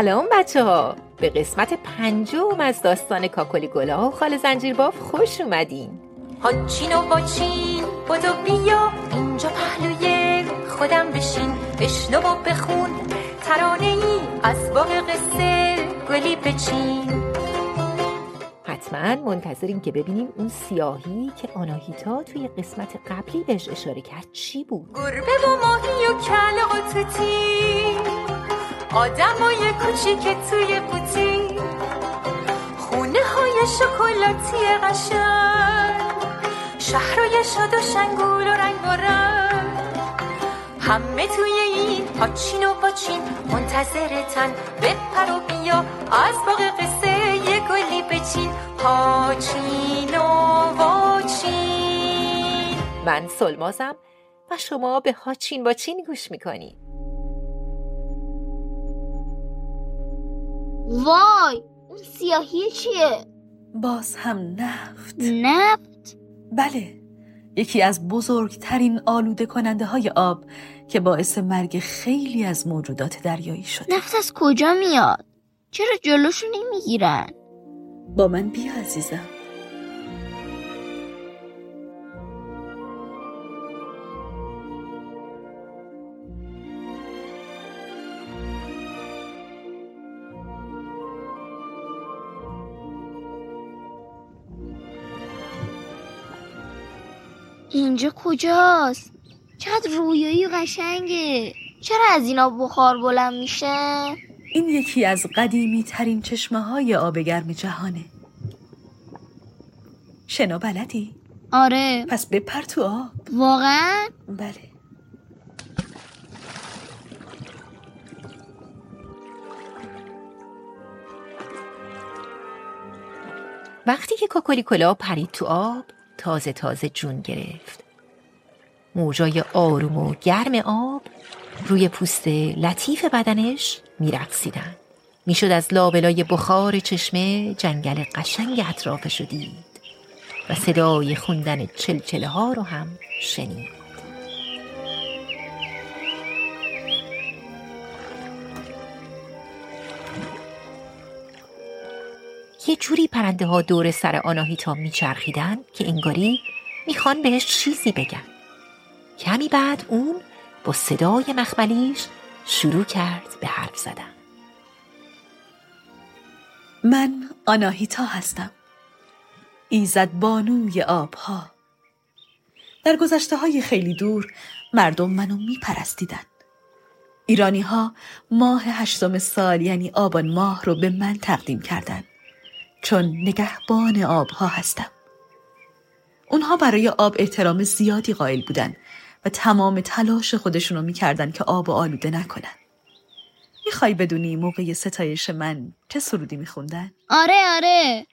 سلام بچه‌ها، به قسمت 5 از داستان کاکلی گلا و خاله زنجیرباف خوش اومدین. هاچین و باچین بدو بیا اینجا پهلوی خودم بشین، بشنو و بخون ترانه ای از باغ قصه گلی بچین. حتما منتظریم که ببینیم اون سیاهی که آناهیتا توی قسمت قبلی بهش اشاره کرد چی بود. گربه و ماهی و کله و توتی، آدمای کوچیک توی قوطی، خونه های شکلاتی قشنگ، شهرهای شاد و شنگول و رنگ و رنگ، همه توی این هاچین و باچین منتظرتن، بپر و بیا از باغ قصه یه گلی بچین. هاچین و باچین. من سلمازم و شما به هاچین باچین گوش میکنید. وای، اون سیاهی چیه؟ باز هم نفت. نفت؟ بله، یکی از بزرگترین آلوده کننده های آب که باعث مرگ خیلی از موجودات دریایی شده. نفت از کجا میاد؟ چرا جلوشو نمیگیرن؟ با من بیا عزیزم. اینجا کجاست؟ چقدر رویایی قشنگه. چرا از اینا بخار بلند میشه؟ این یکی از قدیمی ترین چشمه های آب گرم جهانه. شنا بلدی؟ آره. پس بپر تو آب. واقعا؟ بله. وقتی که کاکلی پرید تو آب، تازه تازه جون گرفت. موجای آروم و گرم آب روی پوست لطیف بدنش میرقصیدن. میشد از لابلای بخار چشمه جنگل قشنگ اطرافش رو دید و صدای خوندن چلچله ها رو هم شنید. یه جوری پرنده ها دور سر آناهیتا میچرخیدن که انگاری میخوان بهش چیزی بگن. کمی بعد اون با صدای مخملیش شروع کرد به حرف زدن. من آناهیتا هستم، ایزد بانوی آبها. در گذشته های خیلی دور مردم منو میپرستیدن. ایرانی ها ماه 8 سال یعنی آبان ماه رو به من تقدیم کردن، چون نگهبان آبها هستم. اونها برای آب احترام زیادی قائل بودن و تمام تلاش خودشونو میکردن که آب آلوده نکنن. میخوای بدونی موقع ستایش من چه سرودی میخوندن؟ آره.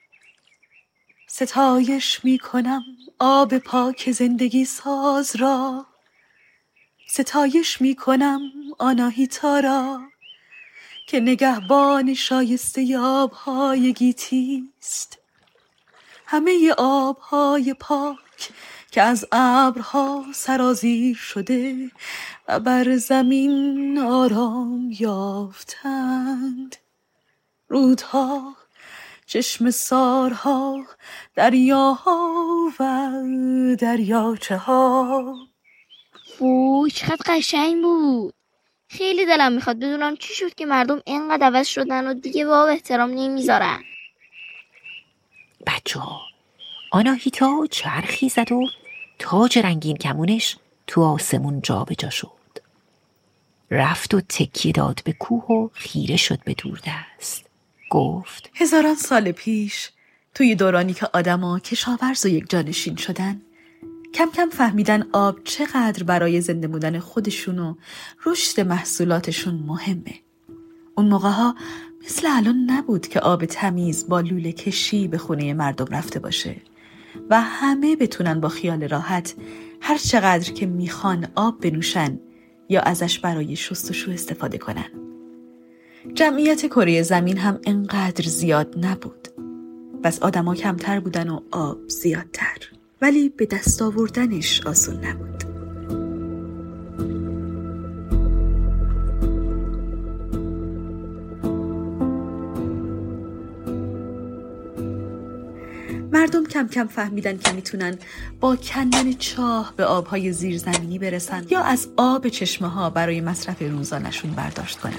ستایش میکنم آب پاک زندگی ساز را، ستایش میکنم آناهیتا را، که نگهبان شایسته آبهای گیتیست. همه آبهای پاک که از ابرها سرازیر شده و بر زمین آرام یافتند. رودها، چشم سارها، دریاها و دریاچه ها. وای، چقدر قشنگ بود. خیلی دلم میخواد بدونم چی شد که مردم اینقدر عوض شدن و دیگه به آب احترام نمیذارن. بچه‌ها، آناهیتا چرخی زد و تاج رنگین کمونش تو آسمون جا به جا شد. رفت و تکیه داد به کوه و خیره شد به دوردست. گفت: هزاران سال پیش توی دورانی که آدما کشاورز و یک جانشین شدن، کم کم فهمیدن آب چقدر برای زنده بودن خودشون و رشد محصولاتشون مهمه. اون موقع‌ها مثل الان نبود که آب تمیز با لوله کشی به خونه مردم رفته باشه و همه بتونن با خیال راحت هر چقدر که میخوان آب بنوشن یا ازش برای شستشو استفاده کنن. جمعیت کره زمین هم انقدر زیاد نبود. بس آدما کمتر بودن و آب زیادتر، ولی به دست آوردنش آسون نبود. کم کم فهمیدن که میتونن با کندن چاه به آبهای زیرزمینی برسن یا از آب چشمه ها برای مصرف روزانشون برداشت کنن.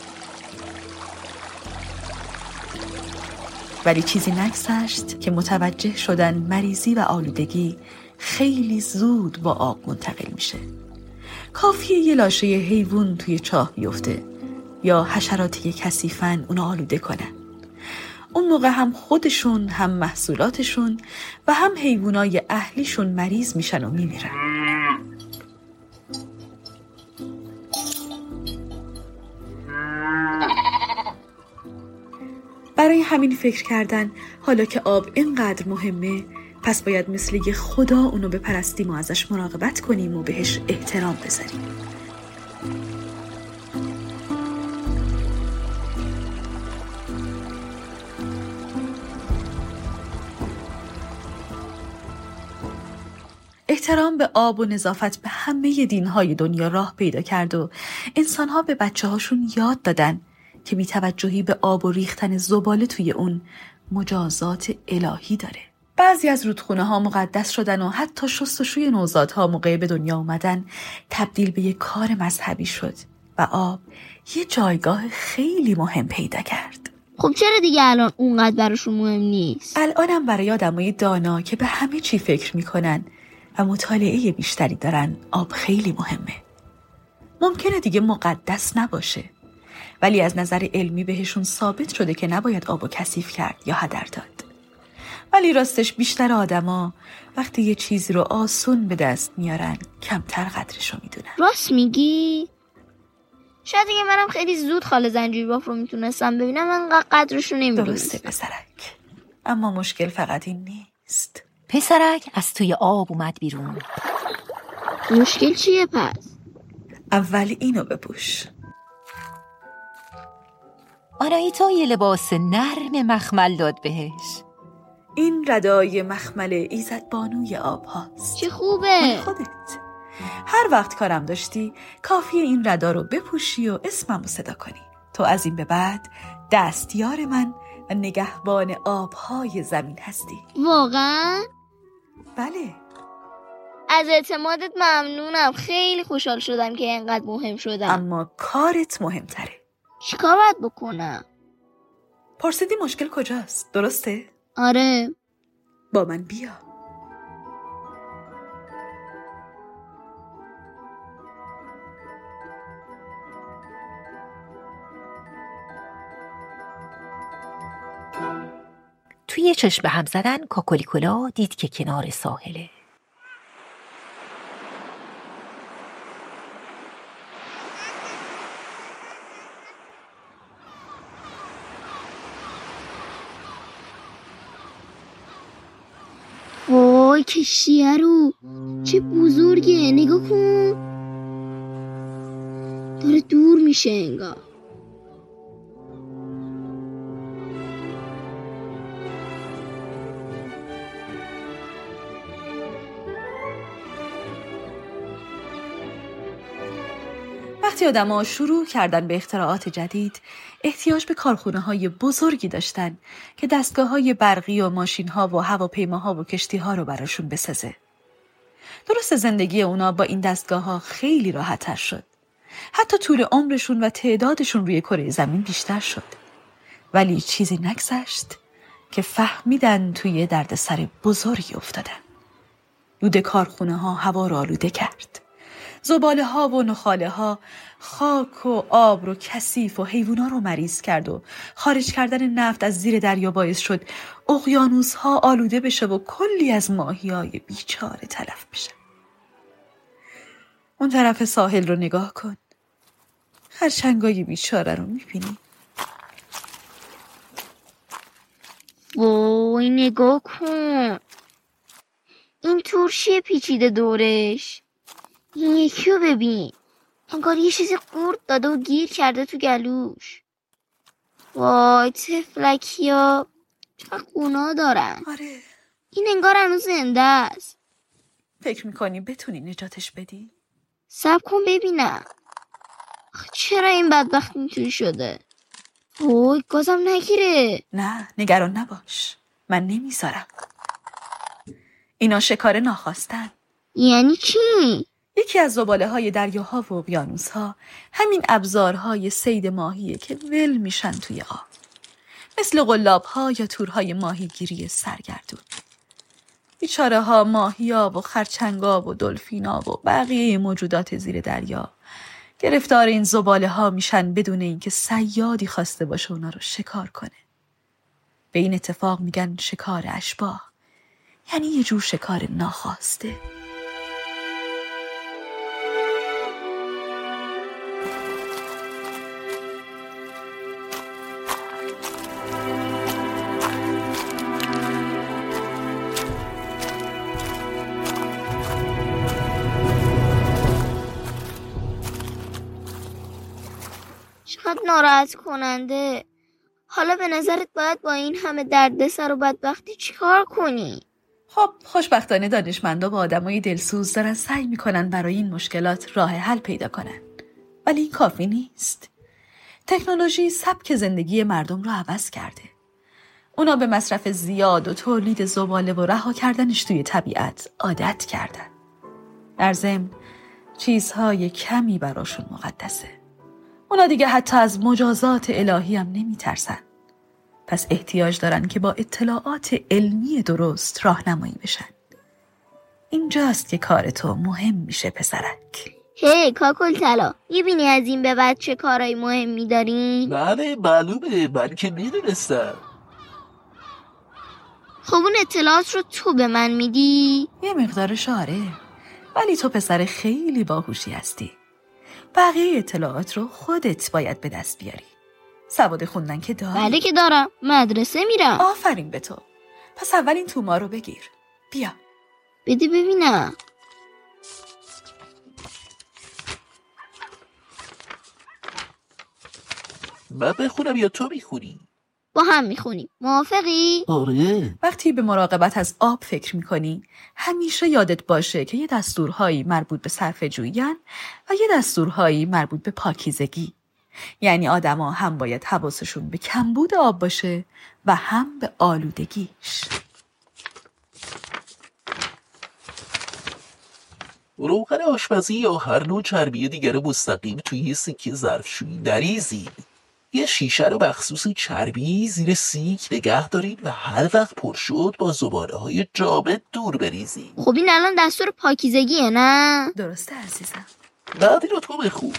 ولی چیزی نگذشت که متوجه شدن مریضی و آلودگی خیلی زود با آب منتقل میشه. کافیه یه لاشه حیوان توی چاه بیفته یا حشراتی کثیفن اونو آلوده کنن. اون موقع هم خودشون، هم محصولاتشون و هم حیوانای اهلیشون مریض میشن و میمیرن. برای همین فکر کردن حالا که آب اینقدر مهمه، پس باید مثل یه خدا اونو بپرستیم و ازش مراقبت کنیم و بهش احترام بذاریم. احترام به آب و نظافت به همه دینهای دنیا راه پیدا کرد و انسانها به بچه‌هاشون یاد دادن که بی‌توجهی به آب و ریختن زباله توی اون مجازات الهی داره. بعضی از رودخونه ها مقدس شدن و حتی شستشوی نوزادها موقع به دنیا اومدن تبدیل به یک کار مذهبی شد و آب یه جایگاه خیلی مهم پیدا کرد. خب چرا دیگه الان اونقدر براشون مهم نیست؟ الانم برای آدمای دانا که به همه چی فکر میکنن و مطالعه بیشتری دارن آب خیلی مهمه. ممکنه دیگه مقدس نباشه، ولی از نظر علمی بهشون ثابت شده که نباید آبو کثیف کرد یا هدر داد. ولی راستش بیشتر آدما وقتی یه چیزی رو آسون به دست میارن کمتر قدرشو میدونن. راست میگی؟ شاید دیگه منم خیلی زود خاله زنجیرباف رو میتونستم ببینم، من قدرشو نمیدونستم. درسته پسرک، اما مشکل فقط این نیست. پسرک از توی آب اومد بیرون. مشکل چیه پس؟ اول اینو بپوش. آنایتا یه لباس نرم مخمل داد بهش. این ردای مخمل ایزد بانوی آب هاست. چه خوبه. خودت هر وقت کارم داشتی کافیه این ردا رو بپوشی و اسممو صدا کنی. تو از این به بعد دستیار من و نگهبان آبهای زمین هستی. واقعا؟ بله. از اعتمادت ممنونم، خیلی خوشحال شدم که اینقدر مهم شدم. اما کارت مهمتره. چیکار باید بکنم؟ پرسیدی مشکل کجاست، درسته؟ آره. با من بیا. توی چشم هم زدن کاکولیکولا دید که کنار ساحله. وای کشتیه رو چه بزرگه، نگاه کن، داره دور میشه انگار. وقتی آدم‌ها شروع کردن به اختراعات جدید، احتیاج به کارخونه‌های بزرگی داشتن که دستگاه‌های برقی و ماشین‌ها و هواپیماها و کشتی‌ها رو براشون بسازه. درست زندگی اونا با این دستگاه‌ها خیلی راحت‌تر شد. حتی طول عمرشون و تعدادشون روی کره زمین بیشتر شد. ولی چیزی نگذشت که فهمیدن توی دردسر بزرگی افتادن. دود کارخونه‌ها هوا رو آلوده کرد. زباله ها و نخاله ها خاک و آب رو کثیف و حیوونا رو مریض کرد و خارج کردن نفت از زیر دریا باعث شد اقیانوس ها آلوده بشه و کلی از ماهیای بیچاره تلف بشه. اون طرف ساحل رو نگاه کن، خرچنگای بیچاره رو میبینی؟ وای نگاه کن، این ترشیه پیچیده دورش. این یکی رو ببین، انگار یه چیزی قورت داده و گیر کرده تو گلوش. وای تفلکیا چقدر گناه دارن. آره. این انگار هنوز زنده است. فکر میکنی بتونی نجاتش بدی؟ صبر کن ببینم. چرا این بدبخت اینطوری شده؟ وای گازم نگیره. نه نگران نباش، من نمیذارم. اینا شکار ناخواستن. یعنی چی؟ یکی از زباله‌های دریاها و اقیانوس‌ها همین ابزارهای صید ماهیه که ول میشن توی آب. مثل قلاب‌ها یا تورهای ماهیگیری سرگردون. بیچاره ها ماهی‌آب و خرچنگ‌آب و دلفین‌آب و بقیه موجودات زیر دریا گرفتار این زباله‌ها میشن بدون اینکه صیادی خواسته باشه اونا رو شکار کنه. به این اتفاق میگن شکار اشباح، یعنی یه جور شکار ناخواسته. چقدر ناراحت کننده. حالا به نظرت باید با این همه دردسر و بدبختی چیکار کنی؟ خب خوشبختانه دانشمندا و آدمای دلسوز دارن سعی میکنن برای این مشکلات راه حل پیدا کنن. ولی این کافی نیست. تکنولوژی سبک زندگی مردم رو عوض کرده. اونا به مصرف زیاد و تولید زباله و رها کردنش توی طبیعت عادت کردن. در ضمن چیزهای کمی براشون مقدسه. اونا دیگه حتی از مجازات الهی هم نمی ترسن. پس احتیاج دارن که با اطلاعات علمی درست راهنمایی بشن. اینجاست که کار تو مهم میشه پسرک. هی کاکل طلا، میبینی از این به بعد چه کارهای مهمی دارین؟ بله معلومه، من که میدونستم. خب اون اطلاعات رو تو به من میدی؟ یه مقدارش آره، ولی تو پسر خیلی باهوشی هستی. بقیه اطلاعات رو خودت باید به دست بیاری. سواد خوندن که داری؟ بله که دارم، مدرسه میرم. آفرین به تو. پس اول این توما رو بگیر. بیا بده ببینم. من بخونم یا تو میخونی؟ با هم میخونیم. موافقی؟ آره. وقتی به مراقبت از آب فکر میکنی همیشه یادت باشه که یه دستورهایی مربوط به صرفه‌جویی‌ان و یه دستورهایی مربوط به پاکیزگی. یعنی آدما هم باید حواسشون به کمبود آب باشه و هم به آلودگیش. روغن آشپزی یا هر نوع چربی دیگر مستقیم توی یه سینک ظرفشویی نریزید. یه شیشه رو بخصوص چربی زیر سینک نگه دارید و هر وقت پر شد با زباله‌های جامد دور بریزید. خب این الان دستور پاکیزگیه نه؟ درسته عزیزم. بعد این رو تو بخون.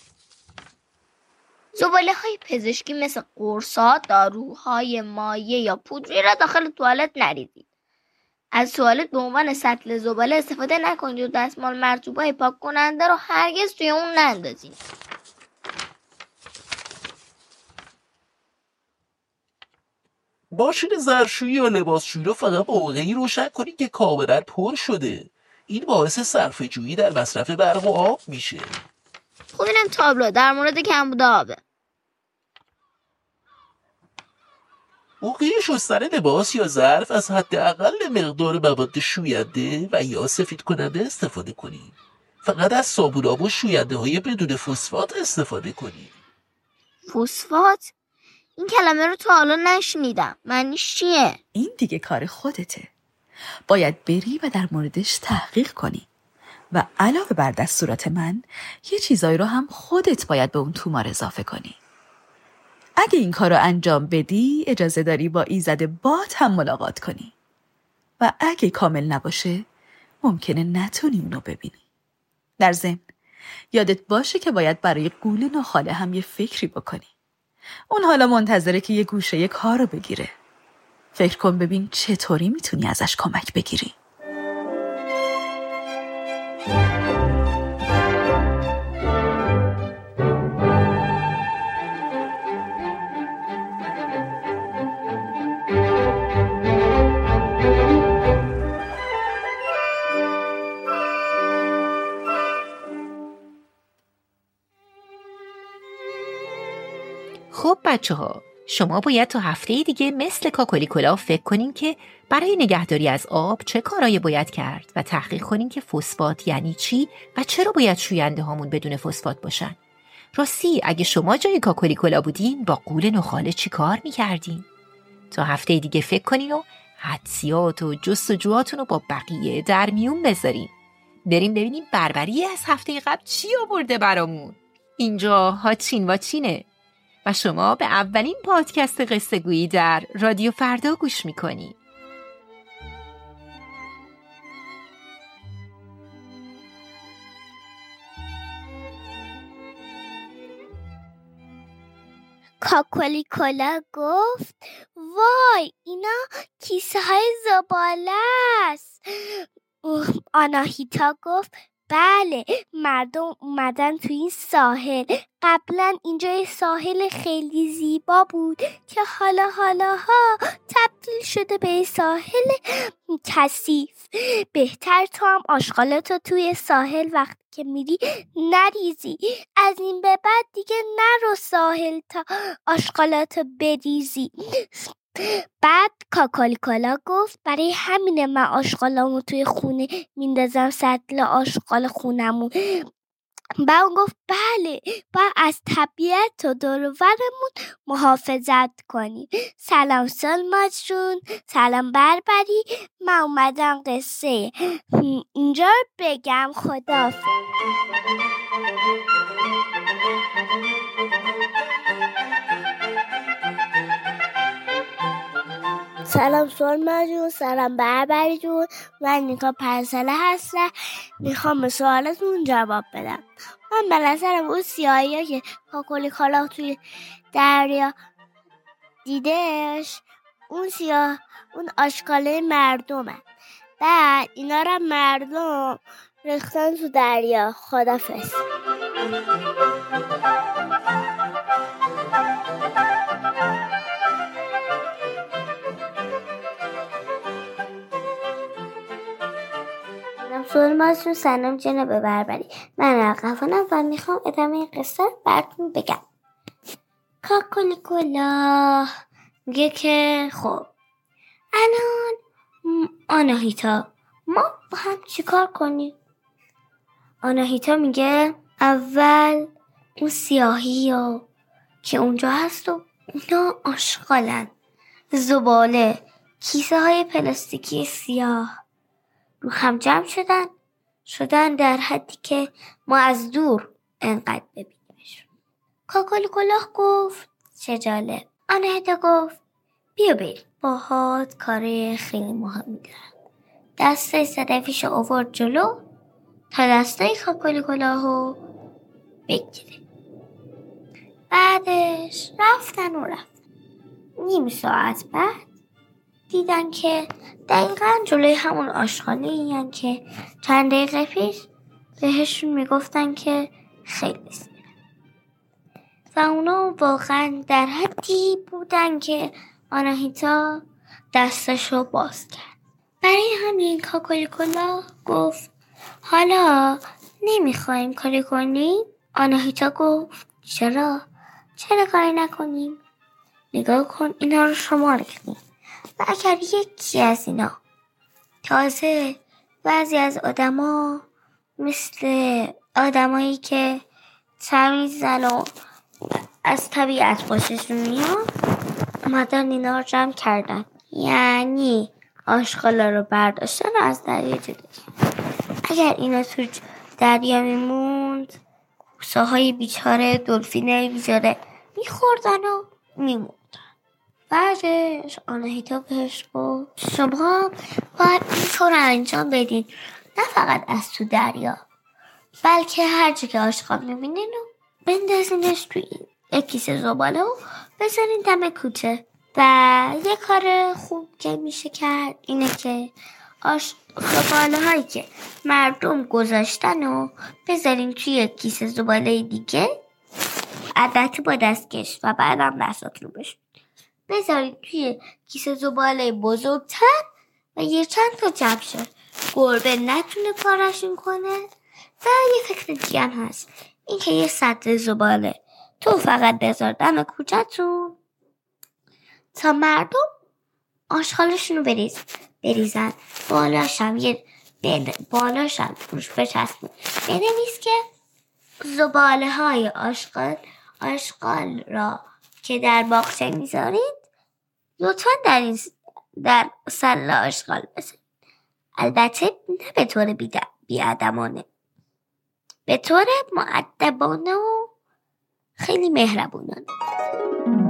زباله های پزشکی مثل قرص‌ها، داروهای مایع یا پودری را داخل توالت نریزید. از توالت به عنوان سطل زباله استفاده نکنید و دستمال مرطوبای پاک کننده رو هرگز توی اون نندازید. ماشین ظرفشویی یا لباسشویی رو فقط موقعی روشن کنید که کاملا پر شده. این باعث صرفه‌جویی در مصرف برق و آب میشه. خب اینم تابلو در مورد کمبود آبه. موقع شستن لباس یا ظرف از حداقل مقدار مواد شوینده و یا سفید کننده استفاده کنید. فقط از صابون‌آب و شوینده‌های بدون فسفات استفاده کنید. فسفات؟ این کلمه رو تا حالا نشنیدم. معنیش چیه؟ این دیگه کار خودته. باید بری و در موردش تحقیق کنی. و علاوه بر دستورات من یه چیزایی رو هم خودت باید به اون تومار اضافه کنی. اگه این کار رو انجام بدی اجازه داری با ایزد باد هم ملاقات کنی. و اگه کامل نباشه ممکنه نتونی اونو ببینی. در ضمن یادت باشه که باید برای قول ناخاله هم یه فکری بکنی. اون حالا منتظره که یه گوشه کار رو بگیره. فکر کن ببین چطوری میتونی ازش کمک بگیری. خب بچه‌ها، شما باید تا هفته دیگه مثل کاکلیکولا فکر کنین که برای نگهداری از آب چه کارایی باید کرد و تحقیق کنین که فسفات یعنی چی و چرا باید شوینده هامون بدون فسفات باشن. راستی اگه شما جای کاکلیکولا بودین با قول نخاله چی کار میکردین؟ تا هفته دیگه فکر کنین و حدسیات و جستجوهاتون رو با بقیه در میون بذاریم. بریم ببینیم بربری از هفته قبل چی آورده برامون. اینجا هاچین واچینه و شما به اولین پادکست قصه گویی در رادیو فردا گوش میکنی. کاکولیکولا گفت وای اینا کیسه های زباله است. آناهیتا گفت بله، مردم اومدن تو این ساحل. قبلا اینجا یه ساحل خیلی زیبا بود که حالا تبدیل شده به ساحل کثیف. بهتر تو هم آشغالاتو توی ساحل وقتی که میری نریزی. از این به بعد دیگه نرو ساحل تا آشغالاتو بریزی. بعد کاکالیکولا گفت برای همینه من آشغالامو توی خونه میندازم سطل آشغال خونمون. بعد اون گفت بله، باید از طبیعت و دور و برمون محافظت کنیم. سلام سلماز جون، سلام بربری، من اومدم قصه اینجا رو بگم. خداحافظ. سلام سلما جون، سلام بربری جون، من نیکا پرسله هستم. میخوام به سوالتون جواب بدم. من به نظرم اون سیاهی ها که کاکولیکولا توی دریا دیدش، اون سیاه اون آشغاله مردمه. بعد اینا را مردم ریختن تو دریا. خداحافظ. سلمازون، سلام جناب بربری، من عقفانم و میخوام ادامه قصه براتون بگم. کاکولیکولا میگه که خب الان آناهیتا ما با هم چیکار کنیم؟ آناهیتا میگه اول اون سیاهی ها که اونجا هست و اونا آشغالن، زباله، کیسه های پلاستیکی سیاه رو هم جمع شدن در حدی که ما از دور انقدر ببینیمش. کاکولیکولا گفت چه جالب. آناهیتا گفت بیا بریم، باهات کار خیلی مهمی دارم. دسته صدفیش آورد جلو تا دسته کاکولیکولا رو بگیره. بعدش رفتن. نیم ساعت بعد دیدن که دقیقاً جلوی همون آشغالی این که چند دقیقه پیش بهشون میگفتن که خیلی سیره. و اونا واقعاً در حدی بودن که آناهیتا دستشو باز کرد. برای همین کاکولیکولا گفت حالا نمیخوایم کاری کنیم؟ آناهیتا گفت چرا کاری نکنیم؟ نگاه کن اینا رو شمار کنیم و اگر یکی از اینا، تازه بعضی از آدما مثل آدمایی که تمیزن و از طبیعت خوششون میاد اومدن اینا رو جمع کردن، یعنی آشغالا رو برداشتن و از دریا جدا. اگر اینا تو دریا میموند کوساهای بیچاره، دلفینای بیچاره میخوردن و میموندن. بعدش آناهیتا بهش گفت شما باید این کار رو انجام بدین، نه فقط از تو دریا، بلکه هر جا که آشغال میبینین و بندازینش توی یک کیسه زباله و بذارین دم کوچه. و یه کار خوب که میشه کرد اینه که زباله هایی که مردم گذاشتن و بذارین توی یک کیسه زباله دیگه، البته با دستکش و بعدم دستات رو بشون بذارید توی کیسه زباله بزرگتر و یه چند تا جمع شد. گربه نتونه کارشون کنه. و یه فکر دیگه هم هست، این که یه سطل زباله تو فقط بذار دم کوچه‌تون تا مردم آشغالشون رو بریزن. بالاشم روش بچسبون بنویس که زباله های آشغال را که در باغچه میذارید لطفا در این در سله آشغال بزن. البته نه به طور بیادمانه، به طور مؤدبانه و خیلی مهربونانه.